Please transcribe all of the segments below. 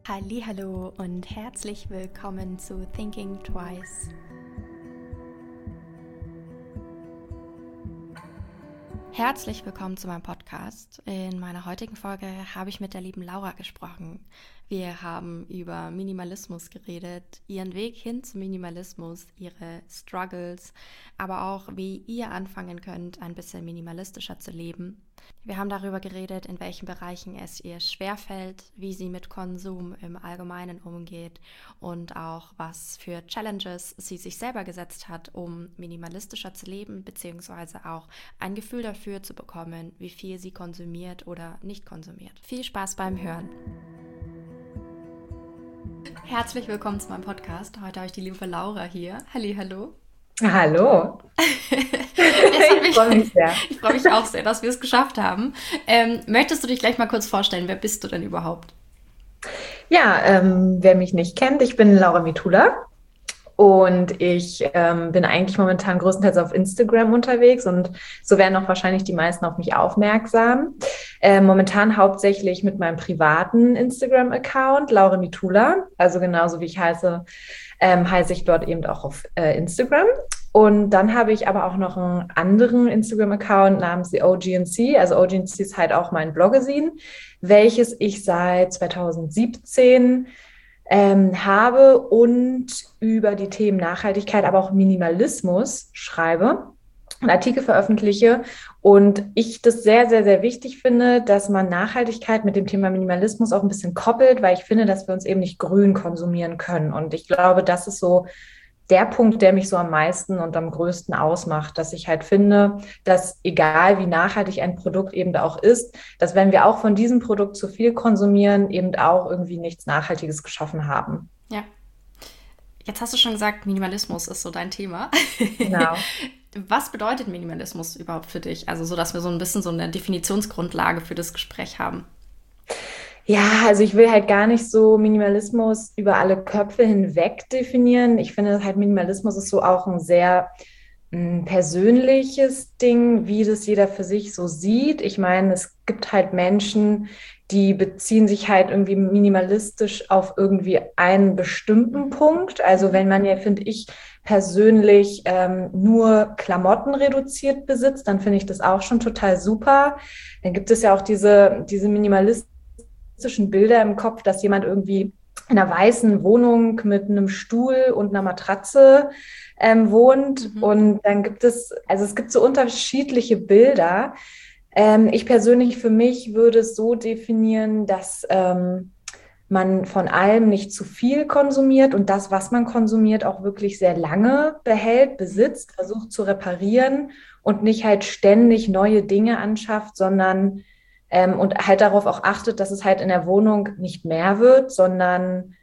Hallihallo und herzlich willkommen zu Thinking Twice. Herzlich willkommen zu meinem Podcast. In meiner heutigen Folge habe ich mit der lieben Laura gesprochen. Wir haben über Minimalismus geredet, ihren Weg hin zum Minimalismus, ihre Struggles, aber auch, wie ihr anfangen könnt, ein bisschen minimalistischer zu leben. Wir haben darüber geredet, in welchen Bereichen es ihr schwerfällt, wie sie mit Konsum im Allgemeinen umgeht und auch, was für Challenges sie sich selber gesetzt hat, um minimalistischer zu leben, beziehungsweise auch ein Gefühl dafür zu bekommen, wie viel sie konsumiert oder nicht konsumiert. Viel Spaß beim Hören! Herzlich willkommen zu meinem Podcast. Heute habe ich die liebe Laura hier. Hallihallo. Hallo. Ich freue mich sehr. Ich freue mich auch sehr, dass wir es geschafft haben. Möchtest du dich gleich mal kurz vorstellen? Wer bist du denn überhaupt? Ja, wer mich nicht kennt, ich bin Laura Mitula und ich bin eigentlich momentan größtenteils auf Instagram unterwegs und so werden auch wahrscheinlich die meisten auf mich aufmerksam. Momentan hauptsächlich mit meinem privaten Instagram-Account, Laura Mitula, also genauso wie ich heiße, heiße ich dort eben auch auf Instagram. Und dann habe ich aber auch noch einen anderen Instagram-Account namens The OGNC. Also OGNC ist halt auch mein Bloggesin, welches ich seit 2017 habe und über die Themen Nachhaltigkeit, aber auch Minimalismus schreibe und Artikel veröffentliche. Und ich das sehr, sehr, sehr wichtig finde, dass man Nachhaltigkeit mit dem Thema Minimalismus auch ein bisschen koppelt, weil ich finde, dass wir uns eben nicht grün konsumieren können. Und ich glaube, das ist so der Punkt, der mich so am meisten und am größten ausmacht, dass ich halt finde, dass egal wie nachhaltig ein Produkt eben auch ist, dass wenn wir auch von diesem Produkt zu viel konsumieren, eben auch irgendwie nichts Nachhaltiges geschaffen haben. Ja, jetzt hast du schon gesagt, Minimalismus ist so dein Thema. Genau. Was bedeutet Minimalismus überhaupt für dich? Also so, dass wir so ein bisschen so eine Definitionsgrundlage für das Gespräch haben. Ja, also ich will halt gar nicht so Minimalismus über alle Köpfe hinweg definieren. Ich finde halt Minimalismus ist so auch ein sehr persönliches Ding, wie das jeder für sich so sieht. Ich meine, es gibt halt Menschen, die beziehen sich halt irgendwie minimalistisch auf irgendwie einen bestimmten Punkt. Also wenn man ja, finde ich, persönlich nur Klamotten reduziert besitzt, dann finde ich das auch schon total super. Dann gibt es ja auch diese minimalistischen Bilder im Kopf, dass jemand irgendwie in einer weißen Wohnung mit einem Stuhl und einer Matratze wohnt. Und dann gibt es, also es gibt so unterschiedliche Bilder. Ich persönlich für mich würde es so definieren, dass man von allem nicht zu viel konsumiert und das, was man konsumiert, auch wirklich sehr lange behält, besitzt, versucht zu reparieren und nicht halt ständig neue Dinge anschafft, sondern und halt darauf auch achtet, dass es halt in der Wohnung nicht mehr wird, sondern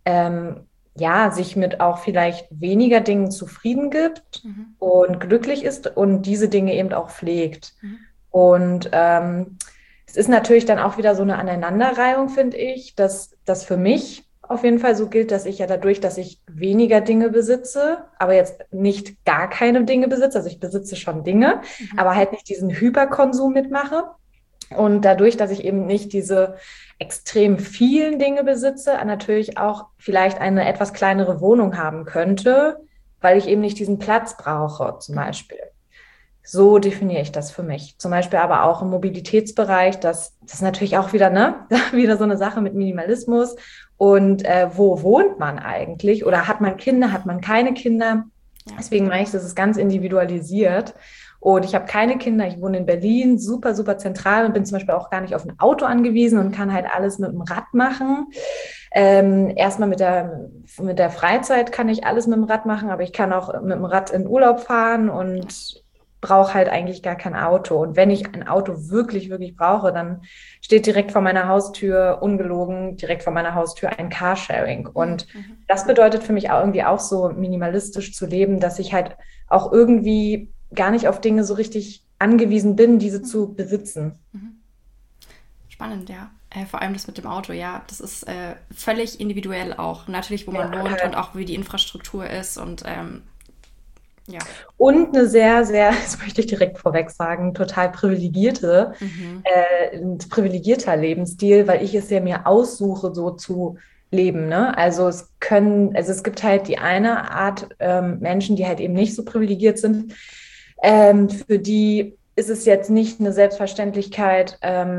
ja, sich mit auch vielleicht weniger Dingen zufrieden gibt und glücklich ist und diese Dinge eben auch pflegt. Und es ist natürlich dann auch wieder so eine Aneinanderreihung, finde ich, dass das für mich auf jeden Fall so gilt, dass ich ja dadurch, dass ich weniger Dinge besitze, aber jetzt nicht gar keine Dinge besitze, also ich besitze schon Dinge, aber halt nicht diesen Hyperkonsum mitmache. Und dadurch, dass ich eben nicht diese extrem vielen Dinge besitze, natürlich auch vielleicht eine etwas kleinere Wohnung haben könnte, weil ich eben nicht diesen Platz brauche, zum Beispiel. So definiere ich das für mich. Zum Beispiel aber auch im Mobilitätsbereich, das ist natürlich auch wieder, ne, wieder so eine Sache mit Minimalismus. Und wo wohnt man eigentlich? Oder hat man Kinder, hat man keine Kinder? Ja. Deswegen meine ich, das ist ganz individualisiert. Und ich habe keine Kinder, ich wohne in Berlin, super, super zentral und bin zum Beispiel auch gar nicht auf ein Auto angewiesen und kann halt alles mit dem Rad machen. Erstmal mit der Freizeit kann ich alles mit dem Rad machen, aber ich kann auch mit dem Rad in Urlaub fahren und brauche halt eigentlich gar kein Auto. Und wenn ich ein Auto wirklich, wirklich brauche, dann steht direkt vor meiner Haustür, ungelogen, direkt vor meiner Haustür ein Carsharing. Und das bedeutet für mich auch irgendwie auch so minimalistisch zu leben, dass ich halt auch irgendwie gar nicht auf Dinge so richtig angewiesen bin, diese zu besitzen. Spannend, ja. Vor allem das mit dem Auto, ja. Das ist völlig individuell auch. Natürlich, wo man wohnt Okay. und auch wie die Infrastruktur ist und Ja. Und eine sehr, sehr, das möchte ich direkt vorweg sagen, total Mhm. ein privilegierter Lebensstil, weil ich es ja mir aussuche, so zu leben, ne? Also es gibt halt die eine Art Menschen, die halt eben nicht so privilegiert sind. Für die ist es jetzt nicht eine Selbstverständlichkeit,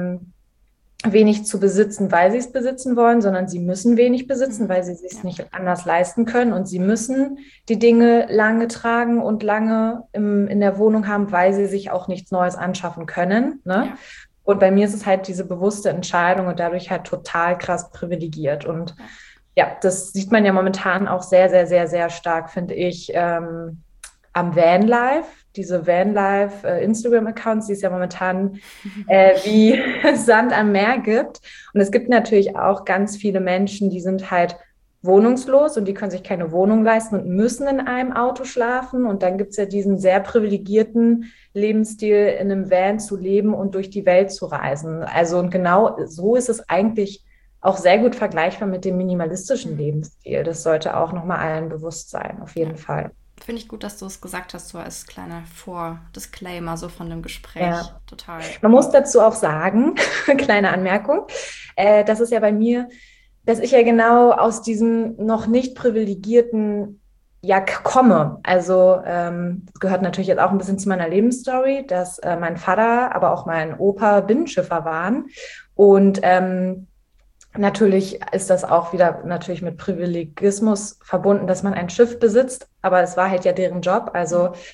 wenig zu besitzen, weil sie es besitzen wollen, sondern sie müssen wenig besitzen, Mhm. weil sie es sich Ja. nicht anders leisten können. Und sie müssen die Dinge lange tragen und lange in der Wohnung haben, weil sie sich auch nichts Neues anschaffen können. Ne? Ja. Und bei mir ist es halt diese bewusste Entscheidung und dadurch halt total krass privilegiert. Und Ja. ja, das sieht man ja momentan auch sehr, sehr, sehr, sehr stark, finde ich, am Vanlife. Diese Vanlife Instagram-Accounts, die es ja momentan wie Sand am Meer gibt. Und es gibt natürlich auch ganz viele Menschen, die sind halt wohnungslos und die können sich keine Wohnung leisten und müssen in einem Auto schlafen. Und dann gibt es ja diesen sehr privilegierten Lebensstil, in einem Van zu leben und durch die Welt zu reisen. Also und genau so ist es eigentlich auch sehr gut vergleichbar mit dem minimalistischen Mhm. Lebensstil. Das sollte auch nochmal allen bewusst sein, auf Ja. jeden Fall. Finde ich gut, dass du es gesagt hast, so als kleiner Vor-Disclaimer so von dem Gespräch. Ja. Total. Man muss dazu auch sagen, kleine Anmerkung, dass es ja bei mir, dass ich ja genau aus diesem noch nicht privilegierten ja komme. Also das gehört natürlich jetzt auch ein bisschen zu meiner Lebensstory, dass mein Vater, aber auch mein Opa Binnenschiffer waren. Und natürlich ist das auch wieder natürlich mit Privilegismus verbunden, dass man ein Schiff besitzt, aber es war halt ja deren Job. Mhm. Also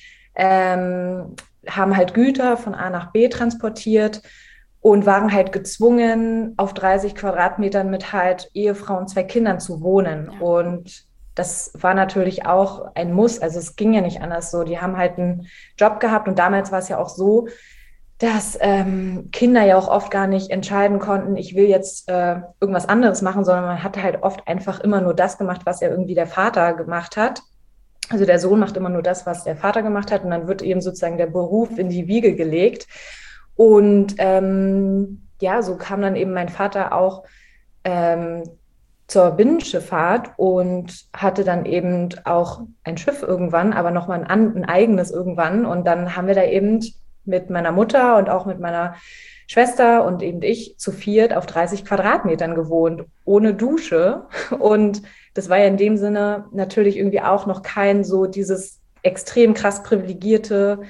haben halt Güter von A nach B transportiert und waren halt gezwungen, auf 30 Quadratmetern mit halt Ehefrau und zwei Kindern zu wohnen. Ja. Und das war natürlich auch ein Muss. Also es ging ja nicht anders so. Die haben halt einen Job gehabt und damals war es ja auch so, dass Kinder ja auch oft gar nicht entscheiden konnten, ich will jetzt irgendwas anderes machen, sondern man hatte halt oft einfach immer nur das gemacht, was ja irgendwie der Vater gemacht hat. Also der Sohn macht immer nur das, was der Vater gemacht hat und dann wird eben sozusagen der Beruf in die Wiege gelegt. Und ja, so kam dann eben mein Vater auch ähm, zur Binnenschifffahrt und hatte dann eben auch ein Schiff irgendwann, aber nochmal ein eigenes irgendwann. Und dann haben wir da eben mit meiner Mutter und auch mit meiner Schwester und eben ich zu viert auf 30 Quadratmetern gewohnt, ohne Dusche. Und das war ja in dem Sinne natürlich irgendwie auch noch kein so dieses extrem krass privilegierte,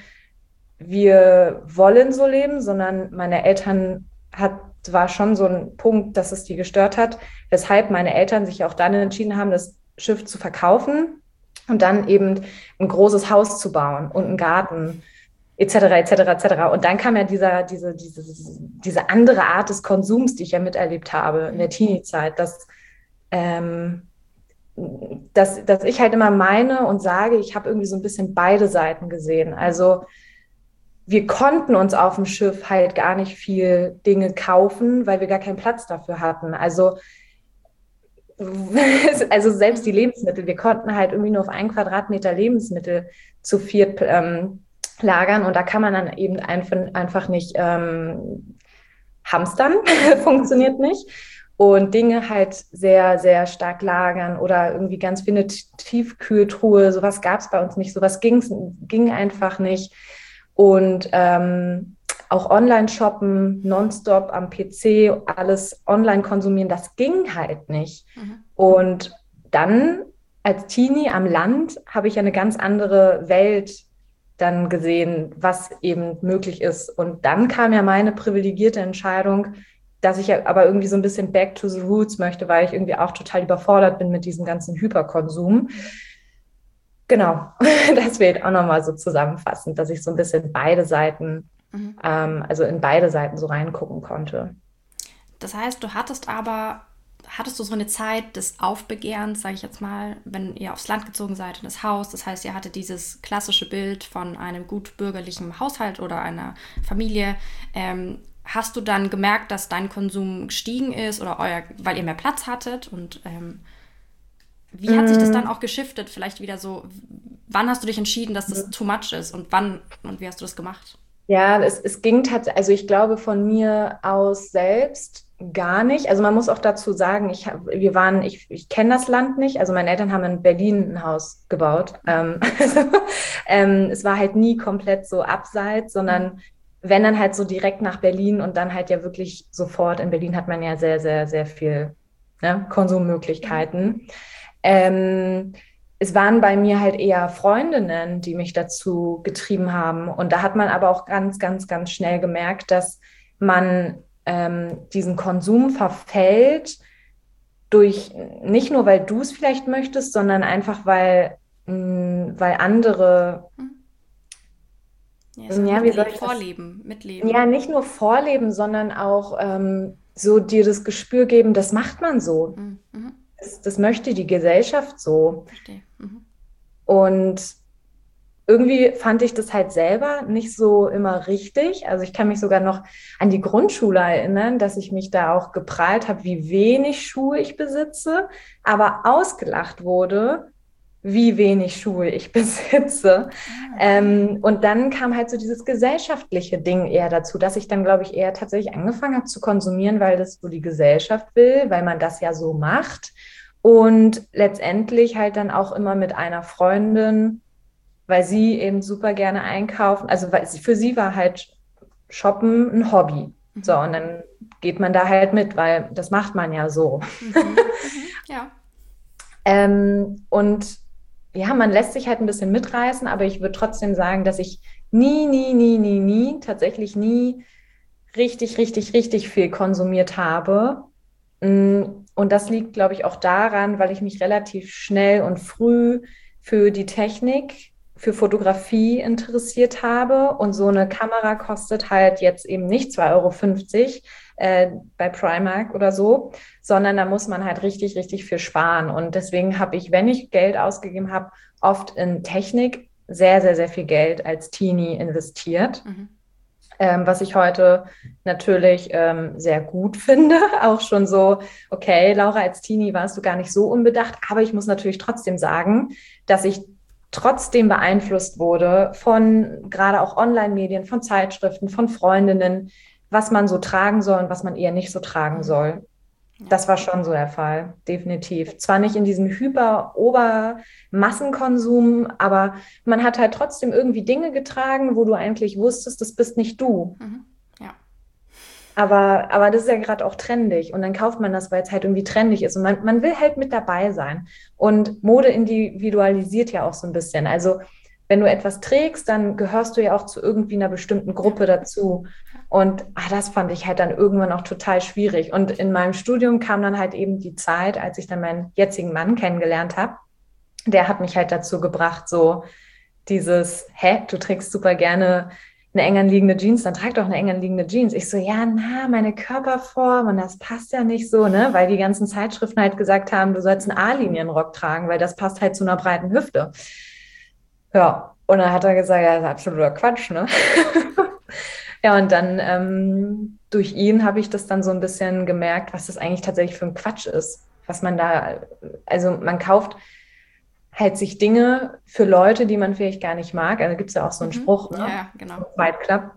wir wollen so leben, sondern meine Eltern war schon so ein Punkt, dass es die gestört hat, weshalb meine Eltern sich auch dann entschieden haben, das Schiff zu verkaufen und dann eben ein großes Haus zu bauen und einen Garten etc. etc. etc. Und dann kam ja diese andere Art des Konsums, die ich ja miterlebt habe in der Mhm. Teenie-Zeit, ähm, dass ich halt immer meine und sage, ich habe irgendwie so ein bisschen beide Seiten gesehen. Mhm. Also wir konnten uns auf dem Schiff halt gar nicht viel Dinge kaufen, weil wir gar keinen Platz dafür hatten. Also, also selbst die Mhm. Lebensmittel, wir konnten halt irgendwie nur auf 1 Quadratmeter Lebensmittel zu viert lagern und da kann man dann eben einfach nicht hamstern, funktioniert nicht. Und Dinge halt sehr, sehr stark lagern oder irgendwie ganz wie eine Tiefkühltruhe, sowas gab es bei uns nicht, sowas ging einfach nicht. Und auch Online-Shoppen, nonstop am PC, alles online konsumieren, das ging halt nicht. Mhm. Und dann als Teenie am Land habe ich eine ganz andere Welt dann gesehen, was eben möglich ist. Und dann kam ja meine privilegierte Entscheidung, dass ich ja aber irgendwie so ein bisschen back to the roots möchte, weil ich irgendwie auch total überfordert bin mit diesem ganzen Hyperkonsum. Mhm. Genau, das wird auch nochmal so zusammenfassend, dass ich so ein bisschen beide Seiten, Mhm. also in beide Seiten so reingucken konnte. Das heißt, hattest du so eine Zeit des Aufbegehrens, sage ich jetzt mal, wenn ihr aufs Land gezogen seid, in das Haus? Das heißt, ihr hattet dieses klassische Bild von einem gut bürgerlichen Haushalt oder einer Familie. Hast du dann gemerkt, dass dein Konsum gestiegen ist oder weil ihr mehr Platz hattet? Und wie hat sich das dann Mm, auch geschiftet? Vielleicht wieder so, wann hast du dich entschieden, dass das too much ist und wann und wie hast du das gemacht? Ja, es ging tatsächlich, also ich glaube von mir aus selbst. gar nicht. Also man muss auch dazu sagen, ich kenne das Land nicht. Also meine Eltern haben in Berlin ein Haus gebaut. Also, es war halt nie komplett so abseits, sondern wenn dann halt so direkt nach Berlin und dann halt ja wirklich sofort. In Berlin hat man ja sehr, sehr, sehr viel, ne, Konsummöglichkeiten. Ähm, Es waren bei mir halt eher Freundinnen, die mich dazu getrieben haben. Und da hat man aber auch ganz, ganz, ganz schnell gemerkt, dass man diesen Konsum verfällt durch, nicht nur, weil du es vielleicht möchtest, sondern einfach, weil andere, Ja, so ja, wie soll ich das? Vorleben, Mitleben. Ja, nicht nur vorleben, sondern auch so dir das Gespür geben, das macht man so. Mhm. Das möchte die Gesellschaft so. Verstehe. Und irgendwie fand ich das halt selber nicht so immer richtig. Also ich kann mich sogar noch an die Grundschule erinnern, dass ich mich da auch geprahlt habe, wie wenig Schuhe ich besitze, aber ausgelacht wurde, wie wenig Schuhe ich besitze. Und dann kam halt so dieses gesellschaftliche Ding eher dazu, dass ich dann, glaube ich, eher tatsächlich angefangen habe zu konsumieren, weil das so die Gesellschaft will, weil man das ja so macht. Und letztendlich halt dann auch immer mit einer Freundin, weil sie eben super gerne einkaufen. Also für sie war halt Shoppen ein Hobby. So, und dann geht man da halt mit, weil das macht man ja so. Ja. Und ja, man lässt sich halt ein bisschen mitreißen, aber ich würde trotzdem sagen, dass ich nie, nie, nie, nie, nie, tatsächlich nie richtig, richtig, richtig viel konsumiert habe. Und das liegt, glaube ich, auch daran, weil ich mich relativ schnell und früh für die Technik, für Fotografie interessiert habe. Und so eine Kamera kostet halt jetzt eben nicht 2,50 € bei Primark oder so, sondern da muss man halt richtig, richtig viel sparen. Und deswegen habe ich, wenn ich Geld ausgegeben habe, oft in Technik sehr, sehr, sehr viel Geld als Teenie investiert. Was ich heute natürlich sehr gut finde. Auch schon so, okay, Laura, als Teenie warst du gar nicht so unbedacht, aber ich muss natürlich trotzdem sagen, dass ich trotzdem beeinflusst wurde von gerade auch Online-Medien, von Zeitschriften, von Freundinnen, was man so tragen soll und was man eher nicht so tragen soll. Das war schon so der Fall, definitiv. Zwar nicht in diesem Hyper-Ober-Massenkonsum, aber man hat halt trotzdem irgendwie Dinge getragen, wo du eigentlich wusstest, das bist nicht du. Ja. Aber das ist ja gerade auch trendig. Und dann kauft man das, weil es halt irgendwie trendig ist. Und man will halt mit dabei sein. Und Mode individualisiert ja auch so ein bisschen. Also wenn du etwas trägst, dann gehörst du ja auch zu irgendwie einer bestimmten Gruppe dazu. Und das fand ich halt dann irgendwann auch total schwierig. Und in meinem Studium kam dann halt eben die Zeit, als ich dann meinen jetzigen Mann kennengelernt habe. Der hat mich halt dazu gebracht, so du trägst super gerne eine eng anliegende Jeans, dann trag doch eine eng anliegende Jeans. Ich so, ja, meine Körperform und das passt ja nicht so, ne? Weil die ganzen Zeitschriften halt gesagt haben, du sollst einen A-Linienrock tragen, weil das passt halt zu einer breiten Hüfte. Ja, und dann hat er gesagt, ja, das ist absoluter Quatsch, ne? Ja, und dann durch ihn habe ich das dann so ein bisschen gemerkt, was das eigentlich tatsächlich für ein Quatsch ist. Also man kauft halt sich Dinge für Leute, die man vielleicht gar nicht mag. Also gibt es ja auch so einen Spruch, ne? Ja, genau. Fight Club.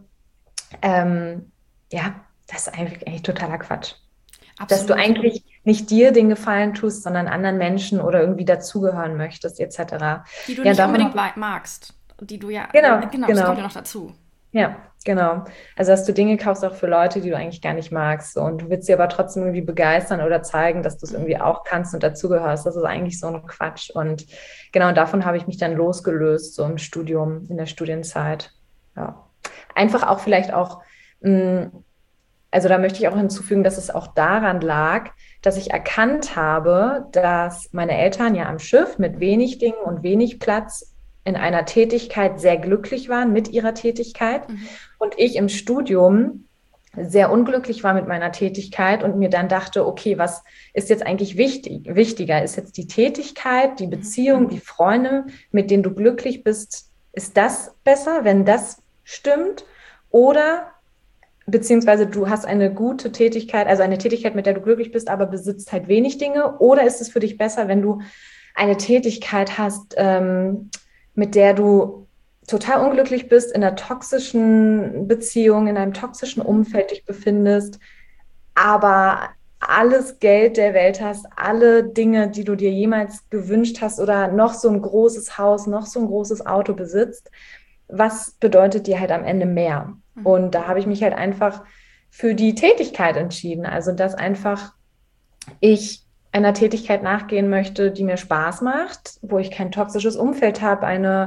Ja, das ist eigentlich totaler Quatsch. Absolut. Dass du eigentlich nicht dir den Gefallen tust, sondern anderen Menschen oder irgendwie dazugehören möchtest, etc. Die du Ja, nicht unbedingt magst. Die du ja. Genau, Das kommt genau. ja noch dazu. Ja, genau. Also, dass du Dinge kaufst auch für Leute, die du eigentlich gar nicht magst. So. Und du willst sie aber trotzdem irgendwie begeistern oder zeigen, dass du es irgendwie auch kannst und dazugehörst. Das ist eigentlich so ein Quatsch. Und genau davon habe ich mich dann losgelöst, so im Studium, in der Studienzeit. Ja. Einfach auch vielleicht auch, also da möchte ich auch hinzufügen, dass es auch daran lag, dass ich erkannt habe, dass meine Eltern ja am Schiff mit wenig Dingen und wenig Platz in einer Tätigkeit sehr glücklich waren mit ihrer Tätigkeit und ich im Studium sehr unglücklich war mit meiner Tätigkeit und mir dann dachte, okay, was ist jetzt eigentlich wichtiger? Ist jetzt die Tätigkeit, die Beziehung, die Freunde, mit denen du glücklich bist, ist das besser, wenn das stimmt? Oder beziehungsweise du hast eine gute Tätigkeit, also eine Tätigkeit, mit der du glücklich bist, aber besitzt halt wenig Dinge? Oder ist es für dich besser, wenn du eine Tätigkeit hast, mit der du total unglücklich bist, in einer toxischen Beziehung, in einem toxischen Umfeld dich befindest, aber alles Geld der Welt hast, alle Dinge, die du dir jemals gewünscht hast oder noch so ein großes Haus, noch so ein großes Auto besitzt, was bedeutet dir halt am Ende mehr? Und da habe ich mich halt einfach für die Tätigkeit entschieden. Also, dass einfach ich einer Tätigkeit nachgehen möchte, die mir Spaß macht, wo ich kein toxisches Umfeld habe,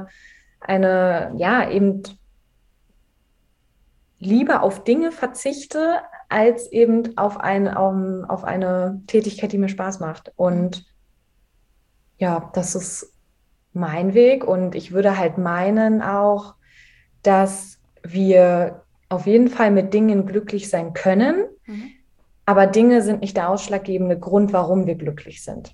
ja, eben lieber auf Dinge verzichte, als eben auf eine Tätigkeit, die mir Spaß macht. Und ja, das ist mein Weg. Und ich würde halt meinen auch, dass wir auf jeden Fall mit Dingen glücklich sein können, aber Dinge sind nicht der ausschlaggebende Grund, warum wir glücklich sind.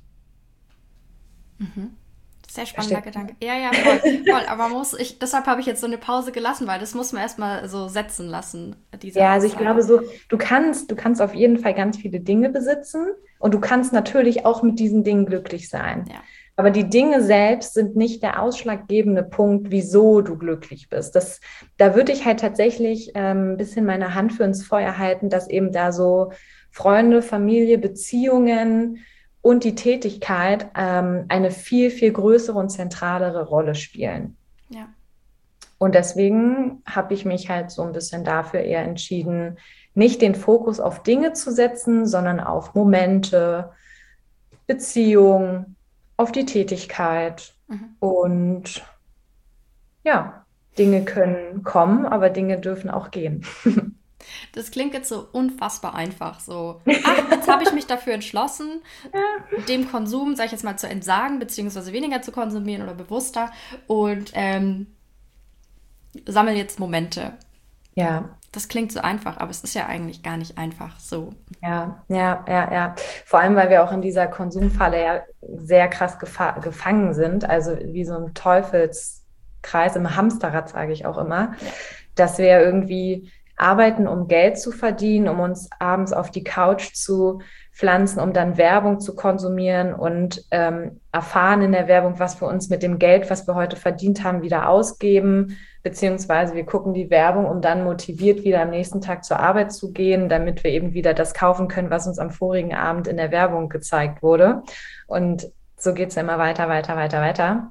Sehr spannender Gedanke. Ja, ja, voll, voll. Aber deshalb habe ich jetzt so eine Pause gelassen, weil das muss man erstmal so setzen lassen, diese Ja, also ich Aussage. glaube so, du kannst auf jeden Fall ganz viele Dinge besitzen und du kannst natürlich auch mit diesen Dingen glücklich sein. Ja. Aber die Dinge selbst sind nicht der ausschlaggebende Punkt, wieso du glücklich bist. Da würde ich halt tatsächlich ein bisschen meine Hand für ins Feuer halten, dass eben da so Freunde, Familie, Beziehungen und die Tätigkeit eine viel, viel größere und zentralere Rolle spielen. Ja. Und deswegen habe ich mich halt so ein bisschen dafür eher entschieden, nicht den Fokus auf Dinge zu setzen, sondern auf Momente, Beziehungen, auf die Tätigkeit. Und ja, Dinge können kommen, aber Dinge dürfen auch gehen. Das klingt jetzt so unfassbar einfach. So, jetzt habe ich mich dafür entschlossen, dem Konsum, sag ich jetzt mal, zu entsagen, beziehungsweise weniger zu konsumieren oder bewusster und sammle jetzt Momente. Ja, Das klingt so einfach, aber es ist ja eigentlich gar nicht einfach so. ja, ja, ja, ja. Vor allem, weil wir auch in dieser Konsumfalle ja sehr krass gefangen sind, also wie so ein Teufelskreis im Hamsterrad, sage ich auch immer, Ja. dass wir irgendwie arbeiten, um Geld zu verdienen, um uns abends auf die Couch zu pflanzen, um dann Werbung zu konsumieren und erfahren in der Werbung, was wir uns mit dem Geld, was wir heute verdient haben, wieder ausgeben, beziehungsweise wir gucken die Werbung, um dann motiviert wieder am nächsten Tag zur Arbeit zu gehen, damit wir eben wieder das kaufen können, was uns am vorigen Abend in der Werbung gezeigt wurde. Und so geht es immer weiter, weiter, weiter, weiter.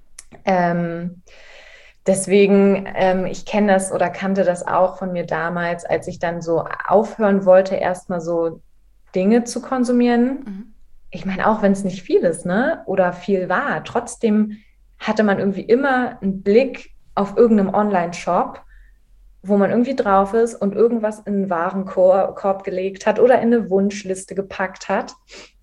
Deswegen, ich kenne das oder kannte das auch von mir damals, als ich dann so aufhören wollte, erstmal so Dinge zu konsumieren. Ich meine, auch wenn es nicht viel ist, ne, oder viel war, trotzdem hatte man irgendwie immer einen Blick auf irgendeinem Online-Shop, wo man irgendwie drauf ist und irgendwas in einen Warenkorb gelegt hat oder in eine Wunschliste gepackt hat.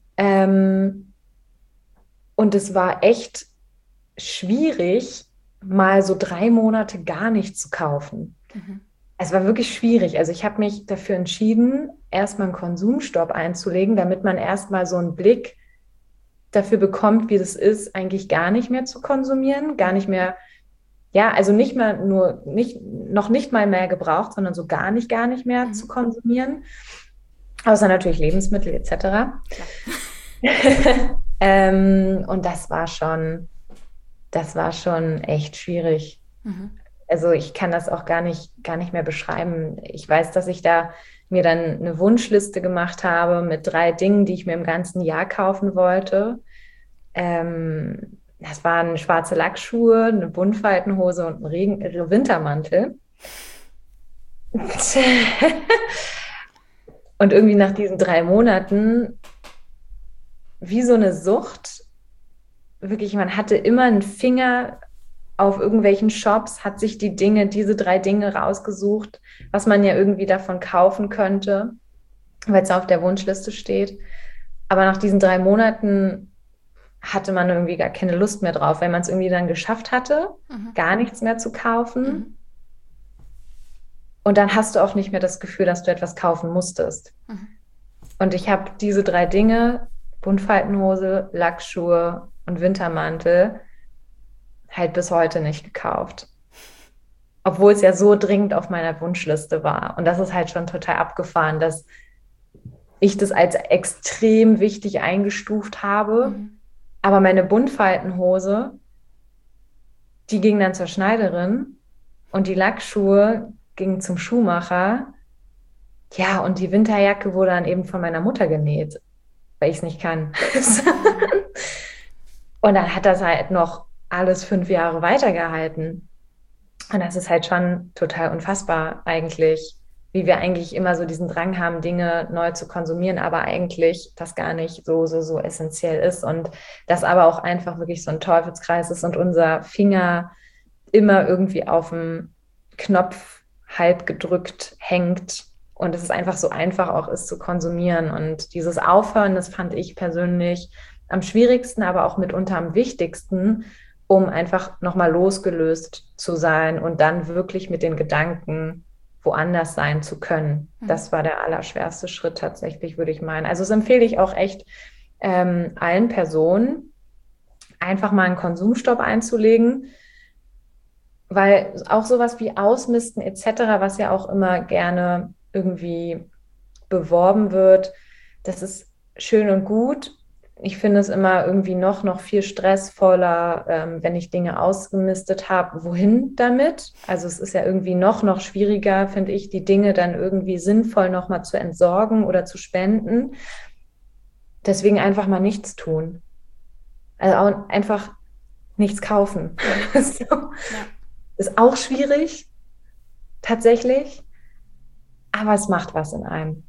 Und es war echt schwierig, mal so 3 Monate gar nichts zu kaufen. Es war wirklich schwierig. Also ich habe mich dafür entschieden, erstmal einen Konsumstopp einzulegen, damit man erstmal so einen Blick dafür bekommt, wie das ist, eigentlich gar nicht mehr zu konsumieren, gar nicht mehr, ja, also nicht mal nur, noch nicht mal mehr gebraucht, sondern so gar nicht mehr zu konsumieren. Außer natürlich Lebensmittel etc. Und das war schon echt schwierig. Also ich kann das auch gar nicht mehr beschreiben. Ich weiß, dass ich da mir dann eine Wunschliste gemacht habe mit 3 Dingen, die ich mir im ganzen Jahr kaufen wollte. Das waren schwarze Lackschuhe, eine Buntfaltenhose und ein Wintermantel. Und irgendwie nach diesen 3 Monaten, wie so eine Sucht, wirklich, man hatte immer einen Finger auf irgendwelchen Shops, hat sich diese 3 Dinge rausgesucht, was man ja irgendwie davon kaufen könnte, weil es auf der Wunschliste steht. Aber nach diesen 3 Monaten hatte man irgendwie gar keine Lust mehr drauf, weil man es irgendwie dann geschafft hatte, gar nichts mehr zu kaufen. Und dann hast du auch nicht mehr das Gefühl, dass du etwas kaufen musstest. Und ich habe diese 3 Dinge, Buntfaltenhose, Lackschuhe und Wintermantel, halt bis heute nicht gekauft. Obwohl es ja so dringend auf meiner Wunschliste war. Und das ist halt schon total abgefahren, dass ich das als extrem wichtig eingestuft habe. Aber meine Buntfaltenhose, die ging dann zur Schneiderin und die Lackschuhe gingen zum Schuhmacher. Ja, und die Winterjacke wurde dann eben von meiner Mutter genäht, weil ich es nicht kann. Und dann hat das halt noch alles 5 Jahre weitergehalten. Und das ist halt schon total unfassbar eigentlich, wie wir eigentlich immer so diesen Drang haben, Dinge neu zu konsumieren, aber eigentlich das gar nicht so essentiell ist und das aber auch einfach wirklich so ein Teufelskreis ist und unser Finger immer irgendwie auf dem Knopf halb gedrückt hängt und es ist einfach so einfach auch ist zu konsumieren. Und dieses Aufhören, das fand ich persönlich am schwierigsten, aber auch mitunter am wichtigsten, um einfach nochmal losgelöst zu sein und dann wirklich mit den Gedanken woanders sein zu können. Das war der allerschwerste Schritt tatsächlich, würde ich meinen. Also das empfehle ich auch echt allen Personen, einfach mal einen Konsumstopp einzulegen, weil auch sowas wie Ausmisten etc., was ja auch immer gerne irgendwie beworben wird, das ist schön und gut. Ich finde es immer irgendwie noch viel stressvoller, wenn ich Dinge ausgemistet habe. Wohin damit? Also es ist ja irgendwie noch schwieriger, finde ich, die Dinge dann irgendwie sinnvoll nochmal zu entsorgen oder zu spenden. Deswegen einfach mal nichts tun. Also auch einfach nichts kaufen. So. Ja. Ist auch schwierig, tatsächlich. Aber es macht was in einem.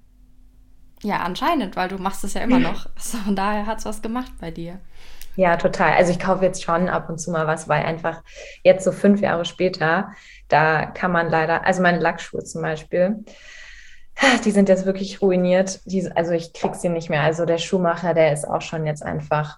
Ja, anscheinend, weil du machst es ja immer noch. So, von daher hat es was gemacht bei dir. Ja, total. Also ich kaufe jetzt schon ab und zu mal was, weil einfach jetzt so 5 Jahre später, da kann man leider, also meine Lackschuhe zum Beispiel, die sind jetzt wirklich ruiniert. Also ich krieg sie nicht mehr. Also der Schuhmacher, der ist auch schon jetzt einfach,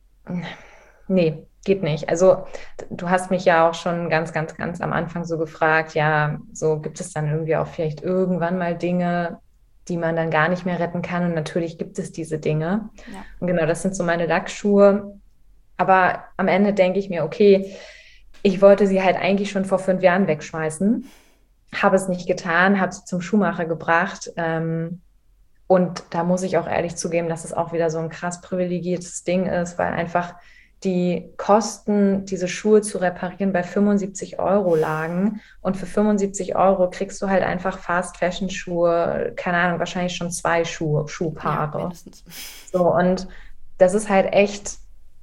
nee, geht nicht. Also du hast mich ja auch schon ganz am Anfang so gefragt, ja, so gibt es dann irgendwie auch vielleicht irgendwann mal Dinge, die man dann gar nicht mehr retten kann. Und natürlich gibt es diese Dinge. Ja. Und genau, das sind so meine Lackschuhe. Aber am Ende denke ich mir, okay, ich wollte sie halt eigentlich schon vor 5 Jahren wegschmeißen, habe es nicht getan, habe sie zum Schuhmacher gebracht. Und da muss ich auch ehrlich zugeben, dass es auch wieder so ein krass privilegiertes Ding ist, weil einfach die Kosten, diese Schuhe zu reparieren, bei 75 € lagen. Und für 75 € kriegst du halt einfach Fast-Fashion-Schuhe, keine Ahnung, wahrscheinlich schon 2 Ja, Schuhpaare. mindestens. So, und das ist halt echt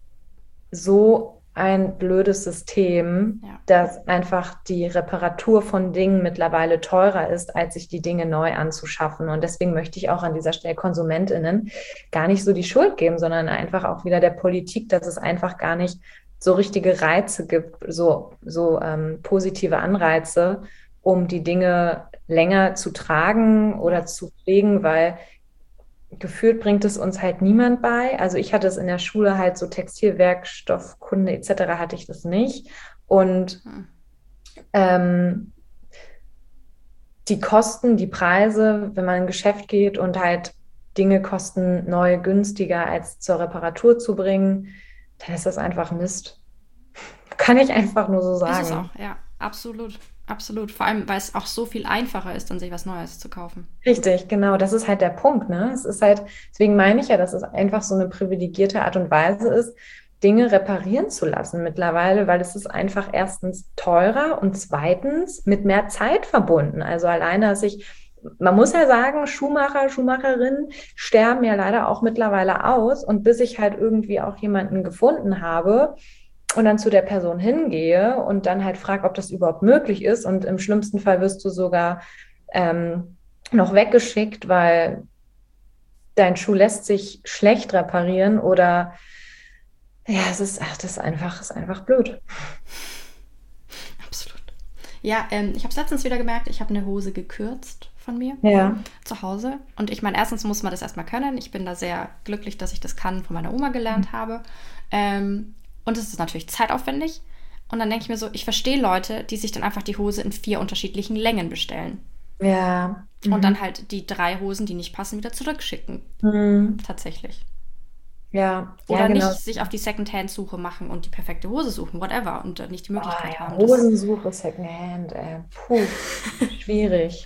so ein blödes System, Ja. dass einfach die Reparatur von Dingen mittlerweile teurer ist, als sich die Dinge neu anzuschaffen. Und deswegen möchte ich auch an dieser Stelle KonsumentInnen gar nicht so die Schuld geben, sondern einfach auch wieder der Politik, dass es einfach gar nicht so richtige Reize gibt, so positive Anreize, um die Dinge länger zu tragen oder zu pflegen, weil gefühlt bringt es uns halt niemand bei. Also ich hatte es in der Schule halt so Textilwerkstoffkunde etc. hatte ich das nicht. Und ähm, die Kosten, die Preise, wenn man in ein Geschäft geht und halt Dinge kosten neu günstiger als zur Reparatur zu bringen, dann ist das einfach Mist. Kann ich einfach nur so Ist es auch, sagen. ja, absolut. Absolut. Vor allem, weil es auch so viel einfacher ist, dann sich was Neues zu kaufen. Richtig, genau, das ist halt der Punkt, ne? Es ist halt, deswegen meine ich ja, dass es einfach so eine privilegierte Art und Weise ist, Dinge reparieren zu lassen mittlerweile, weil es ist einfach erstens teurer und zweitens mit mehr Zeit verbunden. Also alleine, man muss ja sagen, Schuhmacher, Schuhmacherinnen sterben ja leider auch mittlerweile aus und bis ich halt irgendwie auch jemanden gefunden habe, und dann zu der Person hingehe und dann halt frage, ob das überhaupt möglich ist. Und im schlimmsten Fall wirst du sogar noch weggeschickt, weil dein Schuh lässt sich schlecht reparieren oder ja, ist einfach blöd. Absolut. Ja, ich habe es letztens wieder gemerkt, ich habe eine Hose gekürzt von mir Ja. zu Hause. Und ich meine, erstens muss man das erstmal können. Ich bin da sehr glücklich, dass ich das kann, von meiner Oma gelernt habe. Und es ist natürlich zeitaufwendig. Und dann denke ich mir so, ich verstehe Leute, die sich dann einfach die Hose in 4 unterschiedlichen Längen bestellen. Ja. Und dann halt die 3 Hosen, die nicht passen, wieder zurückschicken. Mhm. Tatsächlich. Ja, Oder genau. nicht sich auf die Secondhand-Suche machen und die perfekte Hose suchen, whatever. Und nicht die Möglichkeit Ja, haben. Hosensuche, Secondhand, puh, schwierig.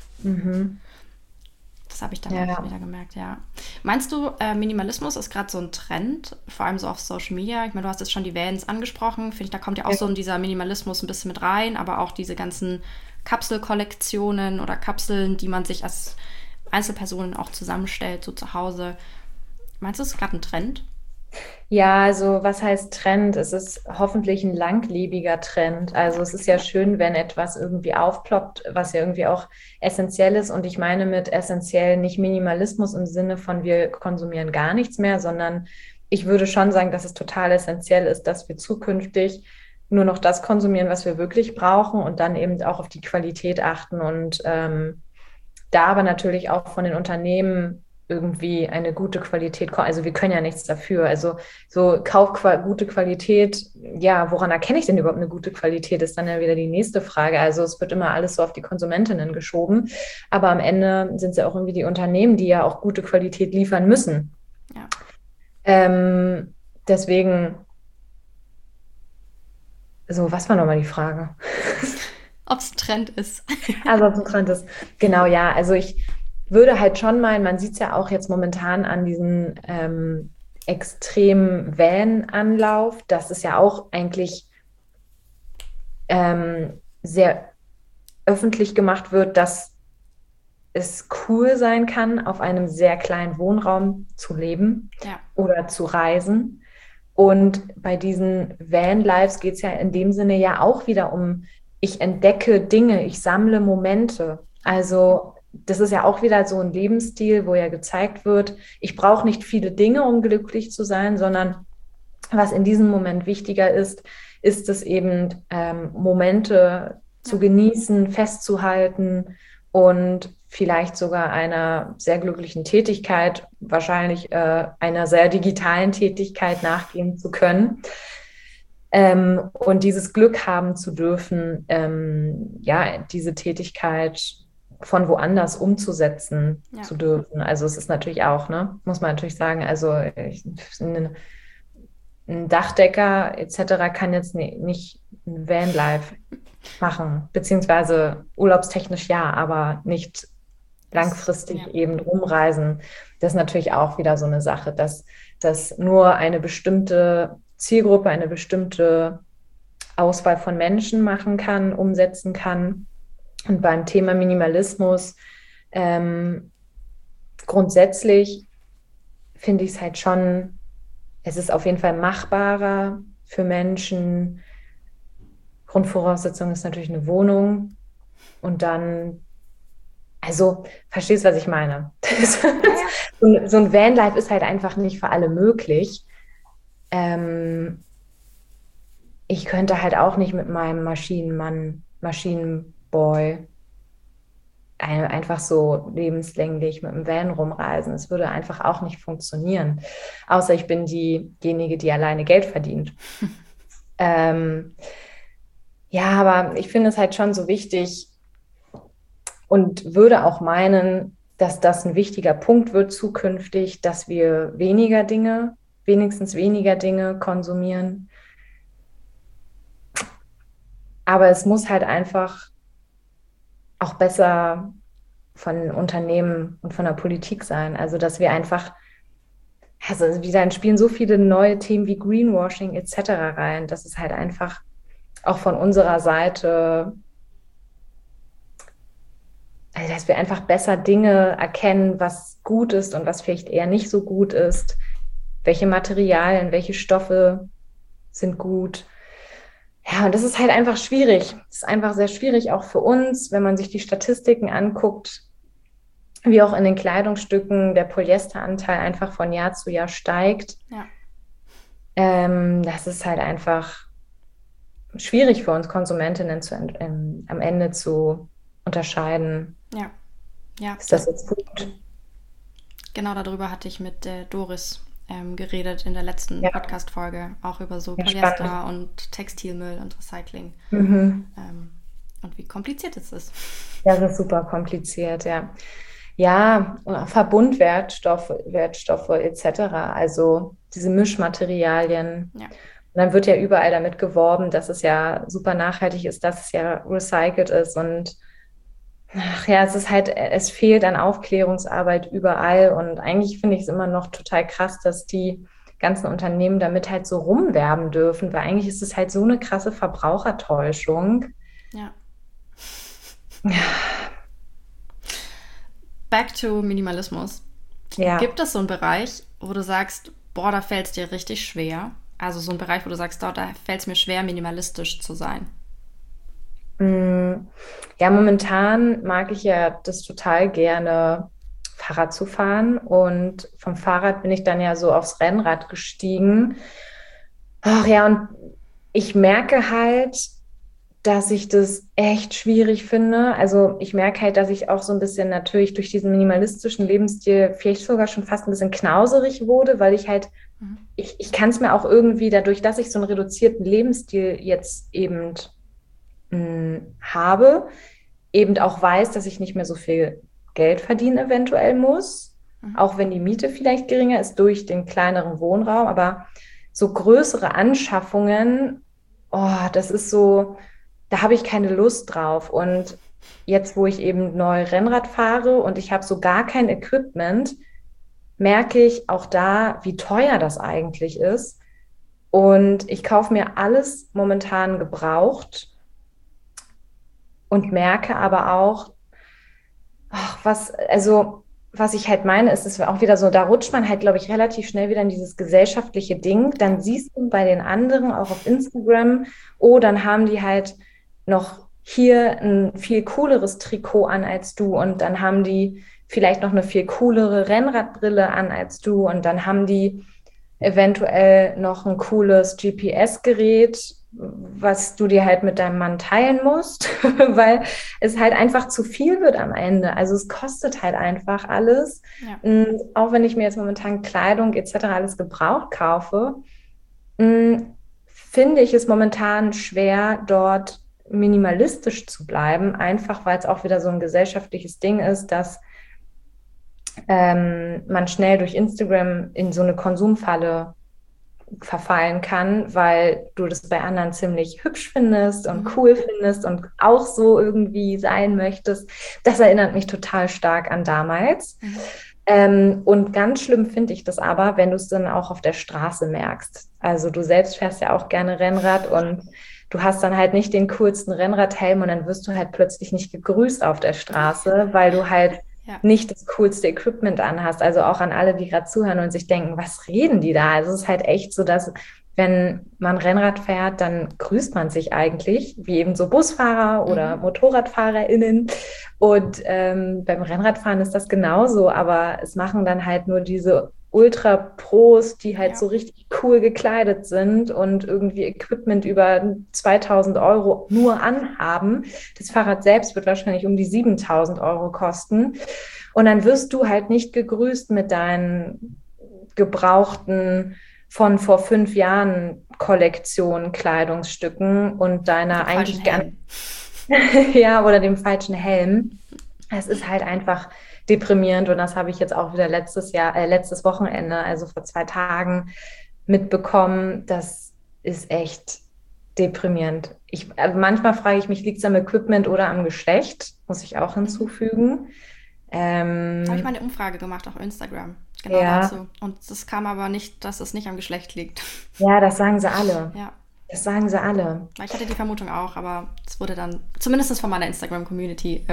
Das habe ich dann Ja. auch wieder gemerkt, ja. Meinst du, Minimalismus ist gerade so ein Trend, vor allem so auf Social Media? Ich meine, du hast jetzt schon die Vans angesprochen. Finde ich, da kommt ja auch so dieser Minimalismus ein bisschen mit rein, aber auch diese ganzen Kapselkollektionen oder Kapseln, die man sich als Einzelpersonen auch zusammenstellt, so zu Hause. Meinst du, es ist gerade ein Trend? Ja, also was heißt Trend? Es ist hoffentlich ein langlebiger Trend. Also es ist ja schön, wenn etwas irgendwie aufploppt, was ja irgendwie auch essentiell ist. Und ich meine mit essentiell nicht Minimalismus im Sinne von wir konsumieren gar nichts mehr, sondern ich würde schon sagen, dass es total essentiell ist, dass wir zukünftig nur noch das konsumieren, was wir wirklich brauchen und dann eben auch auf die Qualität achten und da aber natürlich auch von den Unternehmen irgendwie eine gute Qualität kommt. Also wir können ja nichts dafür. Also so gute Qualität, ja, woran erkenne ich denn überhaupt eine gute Qualität, ist dann ja wieder die nächste Frage. Also es wird immer alles so auf die Konsumentinnen geschoben. Aber am Ende sind es ja auch irgendwie die Unternehmen, die ja auch gute Qualität liefern müssen. Ja. Deswegen, so, was war nochmal die Frage? Ob es ein Trend ist. Also interessantes. Genau, ja. Also ich würde halt schon meinen, man sieht es ja auch jetzt momentan an diesem extremen Van-Anlauf, dass es ja auch eigentlich sehr öffentlich gemacht wird, dass es cool sein kann, auf einem sehr kleinen Wohnraum zu leben oder zu reisen. Und bei diesen Van-Lives geht es ja in dem Sinne ja auch wieder um, ich entdecke Dinge, ich sammle Momente. Also das ist ja auch wieder so ein Lebensstil, wo ja gezeigt wird, ich brauche nicht viele Dinge, um glücklich zu sein, sondern was in diesem Moment wichtiger ist, ist es eben Momente zu genießen, festzuhalten und vielleicht sogar einer sehr glücklichen Tätigkeit, wahrscheinlich einer sehr digitalen Tätigkeit nachgehen zu können. Und dieses Glück haben zu dürfen, ja, diese Tätigkeit von woanders umzusetzen zu dürfen. Also es ist natürlich auch, ne, muss man natürlich sagen, also ein Dachdecker etc. kann jetzt nicht ein Vanlife machen, beziehungsweise urlaubstechnisch ja, aber nicht langfristig eben rumreisen. Das ist natürlich auch wieder so eine Sache, dass nur eine bestimmte Zielgruppe, eine bestimmte Auswahl von Menschen machen kann, umsetzen kann. Und beim Thema Minimalismus grundsätzlich finde ich es halt schon, es ist auf jeden Fall machbarer für Menschen. Grundvoraussetzung ist natürlich eine Wohnung und dann, also verstehst, was ich meine? So ein Vanlife ist halt einfach nicht für alle möglich. Ich könnte halt auch nicht mit meinem Maschinenboy einfach so lebenslänglich mit dem Van rumreisen. Es würde einfach auch nicht funktionieren. Außer ich bin diejenige, die alleine Geld verdient. Ja, aber ich finde es halt schon so wichtig und würde auch meinen, dass das ein wichtiger Punkt wird zukünftig, dass wir wenigstens weniger Dinge konsumieren. Aber es muss halt einfach auch besser von Unternehmen und von der Politik sein. Also, dass wir einfach, also wieder spielen so viele neue Themen wie Greenwashing etc. rein, dass es halt einfach auch von unserer Seite, also dass wir einfach besser Dinge erkennen, was gut ist und was vielleicht eher nicht so gut ist, welche Materialien, welche Stoffe sind gut. Ja, und das ist halt einfach schwierig. Es ist einfach sehr schwierig, auch für uns, wenn man sich die Statistiken anguckt, wie auch in den Kleidungsstücken der Polyesteranteil einfach von Jahr zu Jahr steigt. Ja. Das ist halt einfach schwierig für uns Konsumentinnen am Ende zu unterscheiden. Ja. Ja. Ist das jetzt gut? Genau darüber hatte ich mit Doris geredet in der letzten Podcast-Folge, auch über so Polyester spannend. und Textilmüll und Recycling. Mhm. Und wie kompliziert es ist. Ja, das ist super kompliziert, ja. Ja, Verbundwertstoffe etc., also diese Mischmaterialien. Ja. Und dann wird ja überall damit geworben, dass es ja super nachhaltig ist, dass es ja recycelt ist. Und ach ja, es ist halt, es fehlt an Aufklärungsarbeit überall. Und eigentlich finde ich es immer noch total krass, dass die ganzen Unternehmen damit halt so rumwerben dürfen, weil eigentlich ist es halt so eine krasse Verbrauchertäuschung. Ja. Ja. back to Minimalismus. Ja. Gibt es so einen Bereich, wo du sagst, boah, da fällt es dir richtig schwer? Also so ein Bereich, wo du sagst, da fällt es mir schwer, minimalistisch zu sein. Ja, momentan mag ich ja das total gerne, Fahrrad zu fahren. Und vom Fahrrad bin ich dann ja so aufs Rennrad gestiegen. Ach ja, und ich merke halt, dass ich das echt schwierig finde. Also ich merke halt, dass ich auch so ein bisschen natürlich durch diesen minimalistischen Lebensstil vielleicht sogar schon fast ein bisschen knauserig wurde, weil ich halt, Mhm. ich kann es mir auch irgendwie dadurch, dass ich so einen reduzierten Lebensstil jetzt eben habe, eben auch weiß, dass ich nicht mehr so viel Geld verdienen eventuell muss, Mhm. auch wenn die Miete vielleicht geringer ist durch den kleineren Wohnraum, aber so größere Anschaffungen, oh, das ist so, da habe ich keine Lust drauf. Und jetzt, wo ich eben neu Rennrad fahre und ich habe so gar kein Equipment, merke ich auch da, wie teuer das eigentlich ist. Und ich kaufe mir alles momentan gebraucht und merke aber auch, ach, was ich halt meine, ist, es auch wieder so, da rutscht man halt, glaube ich, relativ schnell wieder in dieses gesellschaftliche Ding. Dann siehst du bei den anderen, auch auf Instagram, oh, dann haben die halt noch hier ein viel cooleres Trikot an als du und dann haben die vielleicht noch eine viel coolere Rennradbrille an als du und dann haben die eventuell noch ein cooles GPS-Gerät, was du dir halt mit deinem Mann teilen musst, weil es halt einfach zu viel wird am Ende. Also es kostet halt einfach alles. Ja. Und auch wenn ich mir jetzt momentan Kleidung etc. alles gebraucht kaufe, mh, finde ich es momentan schwer, dort minimalistisch zu bleiben, einfach weil es auch wieder so ein gesellschaftliches Ding ist, dass man schnell durch Instagram in so eine Konsumfalle verfallen kann, weil du das bei anderen ziemlich hübsch findest und Mhm. cool findest und auch so irgendwie sein möchtest. Das erinnert mich total stark an damals. Mhm. Und ganz schlimm finde ich das aber, wenn du es dann auch auf der Straße merkst. Also du selbst fährst ja auch gerne Rennrad und du hast dann halt nicht den coolsten Rennradhelm und dann wirst du halt plötzlich nicht gegrüßt auf der Straße, weil du halt Ja. nicht das coolste Equipment anhast. Also auch an alle, die gerade zuhören und sich denken, was reden die da? Also es ist halt echt so, dass wenn man Rennrad fährt, dann grüßt man sich eigentlich, wie eben so Busfahrer oder Mhm. MotorradfahrerInnen. Und beim Rennradfahren ist das genauso, aber es machen dann halt nur diese Ultra-Pros, die halt Ja. so richtig cool gekleidet sind und irgendwie Equipment über 2000 Euro nur anhaben. Das Fahrrad selbst wird wahrscheinlich um die 7000 Euro kosten. Und dann wirst du halt nicht gegrüßt mit deinen gebrauchten von vor 5 Jahren Kollektion Kleidungsstücken und Mit deiner dem falschen eigentlich gar Helm. ja, oder dem falschen Helm. Es ist halt einfach deprimierend und das habe ich jetzt auch wieder letztes Wochenende, also vor 2 Tagen, mitbekommen. Das ist echt deprimierend. Manchmal frage ich mich, liegt es am Equipment oder am Geschlecht? Muss ich auch Mhm. hinzufügen. Habe ich mal Ähm, eine Umfrage gemacht auf Instagram. Genau ja, dazu. Und es kam aber nicht, dass es nicht am Geschlecht liegt. ja, das sagen sie alle. Ja. Das sagen sie alle. Ich hatte die Vermutung auch, aber es wurde dann, zumindest von meiner Instagram-Community,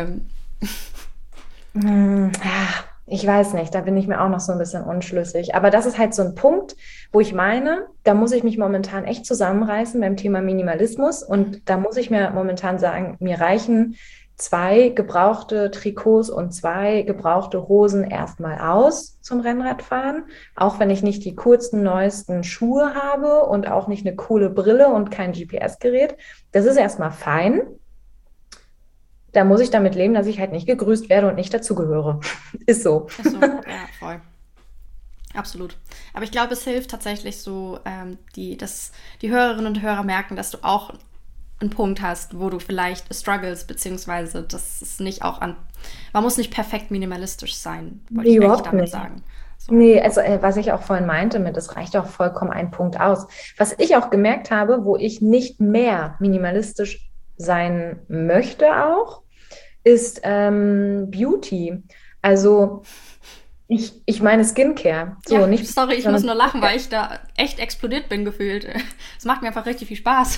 Ja, ich weiß nicht, da bin ich mir auch noch so ein bisschen unschlüssig. Aber das ist halt so ein Punkt, wo ich meine, da muss ich mich momentan echt zusammenreißen beim Thema Minimalismus. mhm. Und da muss ich mir momentan sagen, mir reichen 2 gebrauchte Trikots und 2 gebrauchte Hosen erstmal aus zum Rennradfahren. Auch wenn ich nicht die coolsten, neuesten Schuhe habe und auch nicht eine coole Brille und kein GPS-Gerät. Das ist erstmal fein. Da muss ich damit leben, dass ich halt nicht gegrüßt werde und nicht dazugehöre. Ist so. Ist so, ja, voll. Absolut. Aber ich glaube, es hilft tatsächlich so, dass die Hörerinnen und Hörer merken, dass du auch einen Punkt hast, wo du vielleicht struggles, beziehungsweise dass es nicht auch an. Man muss nicht perfekt minimalistisch sein, wollte Nee, ich eigentlich überhaupt damit nicht. sagen. So. Nee, also was ich auch vorhin meinte mit, es reicht auch vollkommen ein Punkt aus. Was ich auch gemerkt habe, wo ich nicht mehr minimalistisch sein möchte auch, ist Beauty. Also Ich meine Skincare. So, Ja, nicht, sorry, ich muss sondern nur lachen, weil ich da echt explodiert bin gefühlt. Es macht mir einfach richtig viel Spaß.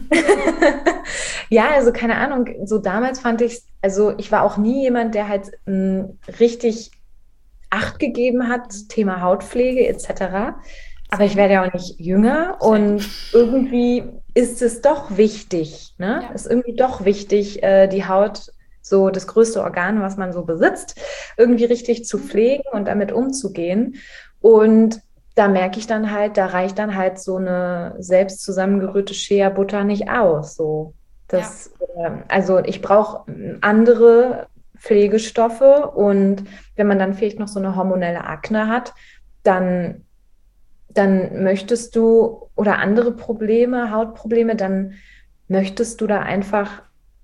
ja, also keine Ahnung, so damals fand ich, also ich war auch nie jemand, der halt richtig Acht gegeben hat, Thema Hautpflege etc. Aber ich Same, werde ja auch nicht jünger same. und irgendwie ist es doch wichtig, ne? Ja. Ist irgendwie doch wichtig, die Haut, so das größte Organ, was man so besitzt, irgendwie richtig zu Mhm. pflegen und damit umzugehen. Und da merke ich dann halt, da reicht dann halt so eine selbst zusammengerührte Shea-Butter nicht aus. So. Ja. Also ich brauche andere Pflegestoffe und wenn man dann vielleicht noch so eine hormonelle Akne hat, dann, dann möchtest du oder andere Probleme, Hautprobleme, dann möchtest du da einfach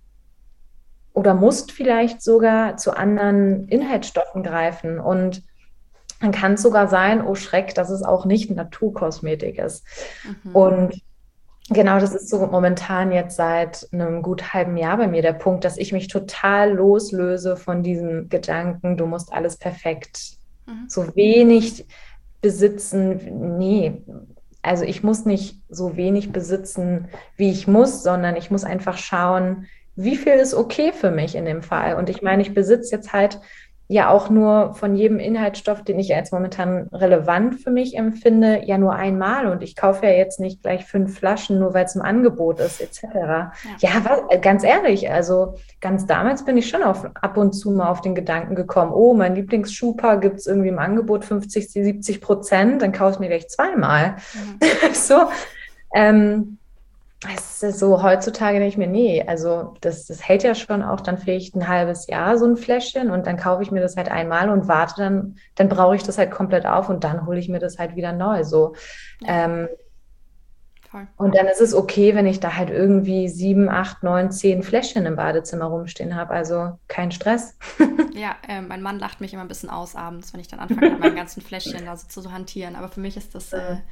oder musst vielleicht sogar zu anderen Ja. Inhaltsstoffen greifen. Und dann kann es sogar sein, oh Schreck, dass es auch nicht Naturkosmetik ist. Mhm. Und genau, das ist so momentan jetzt seit einem gut halben Jahr bei mir der Punkt, dass ich mich total loslöse von diesem Gedanken, du musst alles perfekt, Mhm. so wenig besitzen. Nee, also ich muss nicht so wenig besitzen, wie ich muss, sondern ich muss einfach schauen, wie viel ist okay für mich in dem Fall. Mhm. Und ich meine, ich besitze jetzt halt ja auch nur von jedem Inhaltsstoff, den ich als momentan relevant für mich empfinde, ja nur einmal. Und ich kaufe ja jetzt nicht gleich 5 Flaschen, nur weil es im Angebot ist, etc. Ja. Ja, ganz ehrlich, also ganz damals bin ich schon ab und zu mal auf den Gedanken gekommen, oh, mein Lieblingsschuhpaar gibt es irgendwie im Angebot 50, 70%, dann kaufe ich mir gleich zweimal. Mhm. So, ähm, es ist so, heutzutage denke ich mir, nee, also das hält ja schon auch dann vielleicht ein halbes Jahr, so ein Fläschchen, und dann kaufe ich mir das halt einmal und warte dann brauche ich das halt komplett auf und dann hole ich mir das halt wieder neu. So. Ja, Ähm, voll. und dann ist es okay, wenn ich da halt irgendwie 7, 8, 9, 10 Fläschchen im Badezimmer rumstehen habe. Also kein Stress. Ja, mein Mann lacht mich immer ein bisschen aus abends, wenn ich dann anfange, mit meinen ganzen Fläschchen da so zu hantieren. Aber für mich ist das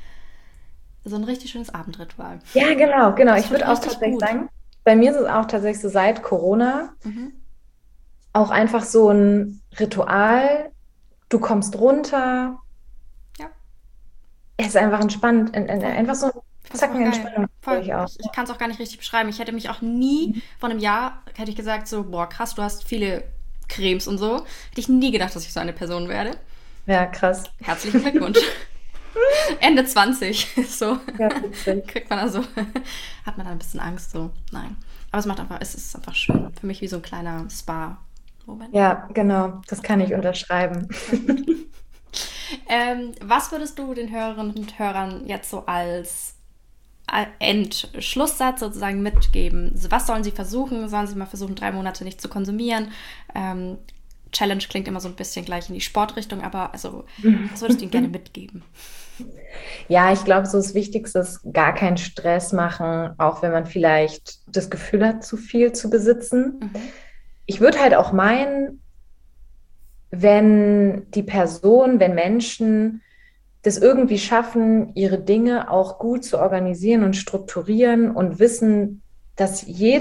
so ein richtig schönes Abendritual. Ja, genau, genau. Das Ich tut würde auch richtig tatsächlich gut. sagen, bei mir ist es auch tatsächlich so seit Corona Mhm. auch einfach so ein Ritual. Du kommst runter, Ja, es ist einfach entspannt, voll. einfach so ein Ich find's Zacken einfach geil. Entspannung, Voll. ich auch. Ich kann es auch gar nicht richtig beschreiben. Ich hätte mich auch nie, vor einem Jahr, hätte ich gesagt, so, boah, krass, du hast viele Cremes und so. Hätte ich nie gedacht, dass ich so eine Person werde. Ja, krass. Herzlichen Glückwunsch. Ende 20, so Ja, witzig. kriegt man also, hat man da ein bisschen Angst, so, nein. Aber es macht einfach, es ist einfach schön. Für mich wie so ein kleiner Spa-Moment. Ja, genau. Das kann ich unterschreiben. Sehr gut. Was würdest du den Hörerinnen und Hörern jetzt so als Endschlusssatz sozusagen mitgeben? Also was sollen sie versuchen? Sollen sie mal versuchen, 3 Monate nicht zu konsumieren? Challenge klingt immer so ein bisschen gleich in die Sportrichtung, aber also, was würdest du ihnen gerne mitgeben? Ja, ich glaube, so das Wichtigste ist gar keinen Stress machen, auch wenn man vielleicht das Gefühl hat, zu viel zu besitzen. Mhm. Ich würde halt auch meinen, wenn Menschen das irgendwie schaffen, ihre Dinge auch gut zu organisieren und strukturieren und wissen, dass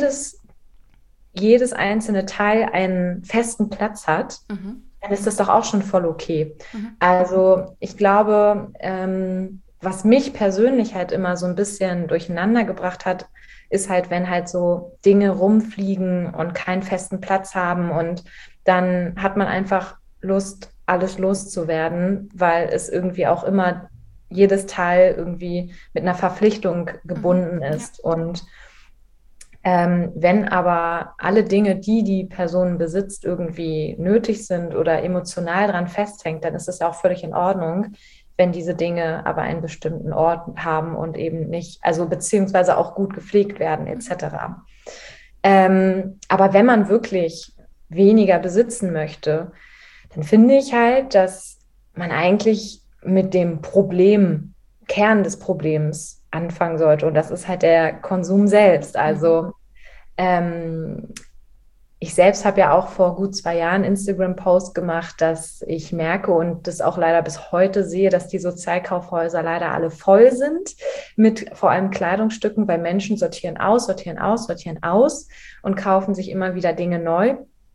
jedes einzelne Teil einen festen Platz hat, Mhm. dann ist das doch auch schon voll okay. Mhm. Also ich glaube, was mich persönlich halt immer so ein bisschen durcheinander gebracht hat, ist halt, wenn halt so Dinge rumfliegen und keinen festen Platz haben, und dann hat man einfach Lust, alles loszuwerden, weil es irgendwie auch immer jedes Teil irgendwie mit einer Verpflichtung Mhm. gebunden Ja. ist. Und wenn aber alle Dinge, die die Person besitzt, irgendwie nötig sind oder emotional dran festhängt, dann ist es auch völlig in Ordnung, wenn diese Dinge aber einen bestimmten Ort haben und eben nicht, also beziehungsweise auch gut gepflegt werden, Mhm. etc. Aber wenn man wirklich weniger besitzen möchte, dann finde ich halt, dass man eigentlich mit dem Problem, Kern des Problems anfangen sollte. Und das ist halt der Konsum selbst. Mhm. Also ähm, ich selbst habe ja auch vor gut 2 Jahren Instagram-Post gemacht, dass ich merke und das auch leider bis heute sehe, dass die Sozialkaufhäuser leider alle voll sind mit vor allem Kleidungsstücken, weil Menschen sortieren aus, sortieren aus, sortieren aus und kaufen sich immer wieder Dinge neu.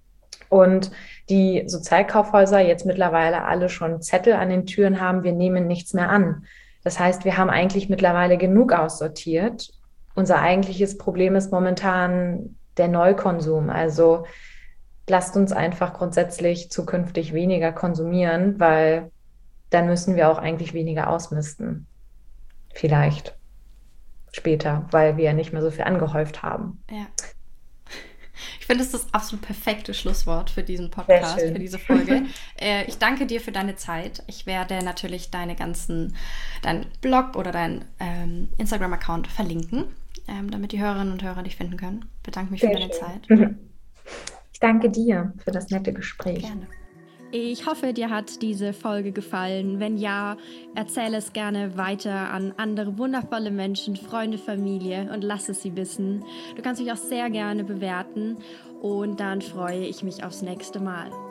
Und die Sozialkaufhäuser jetzt mittlerweile alle schon Zettel an den Türen haben, wir nehmen nichts mehr an. Das heißt, wir haben eigentlich mittlerweile genug aussortiert. Unser eigentliches Problem ist momentan der Neukonsum. Also lasst uns einfach grundsätzlich zukünftig weniger konsumieren, weil dann müssen wir auch eigentlich weniger ausmisten. Vielleicht später, weil wir ja nicht mehr so viel angehäuft haben. Ja. Ich finde, das ist das absolut perfekte Schlusswort für diesen Podcast, für diese Folge. Ich danke dir für deine Zeit. Ich werde natürlich deinen Blog oder deinen Instagram-Account verlinken, damit die Hörerinnen und Hörer dich finden können. Bedanke mich für deine Zeit. Ich danke dir für das nette Gespräch. Gerne. Ich hoffe, dir hat diese Folge gefallen. Wenn ja, erzähle es gerne weiter an andere wundervolle Menschen, Freunde, Familie und lass es sie wissen. Du kannst mich auch sehr gerne bewerten und dann freue ich mich aufs nächste Mal.